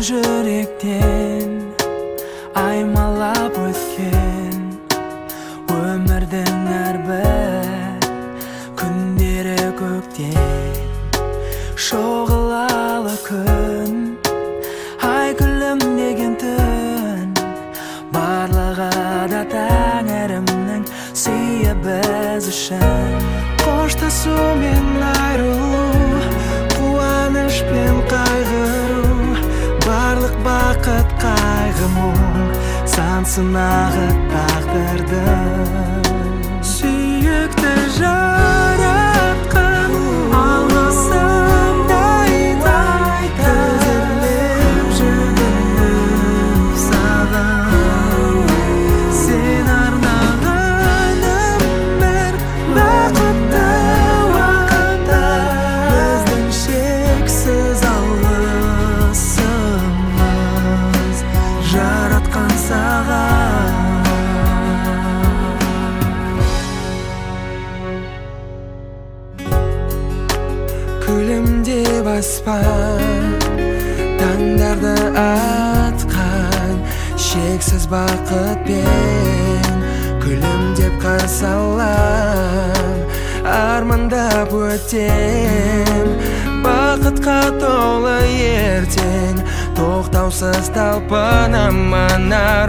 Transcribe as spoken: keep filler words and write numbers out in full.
жүректен аймалап өткен өмірдің әрбір күндері көктен шоғылалы күн ай күлімдеген түн барлығы да тәңірімнің сүйі біз үшін қоштасу мен айырылу қуаныш пен қайғыру барлық бақыт қайғы мұң сан сынағы тағдырдың сүйікті жаратқан алғысымдай тізерлеп жүргенім саған сен арнаған өмір бақытты уақытта біздің шексіз алғысымыз жаратқан саған күлімдеп аспан таңдарды атқан шексіз бақытпен күлімдеп қарсы алам армандап өтем бақытқа толы ертең тоқтаусыз талпынамын